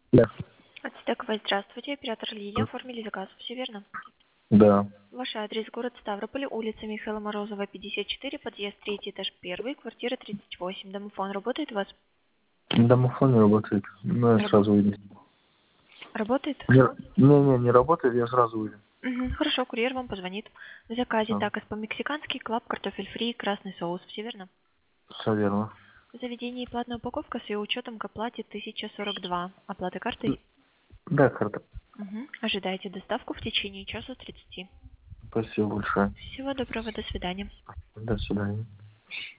Да. Ацтековой, здравствуйте, оператор Лилия, оформили заказ, все верно? Да. Ваш адрес, город Ставрополь, улица Михаила Морозова, 54, подъезд 3, этаж 1, квартира 38. Домофон работает у вас? Домофон не работает. Ну, я Раб- сразу выйду. Работает? Не работает, я сразу выйду. Хорошо, курьер вам позвонит. В заказе А, такос по-мексикански, клаб, картофель фри, красный соус, все верно? все верно. В заведении платная упаковка с ее учетом к оплате 1042. Оплата картой? Да, карта. Ожидайте доставку в течение часа 30. Спасибо большое. Всего доброго, до свидания. До свидания.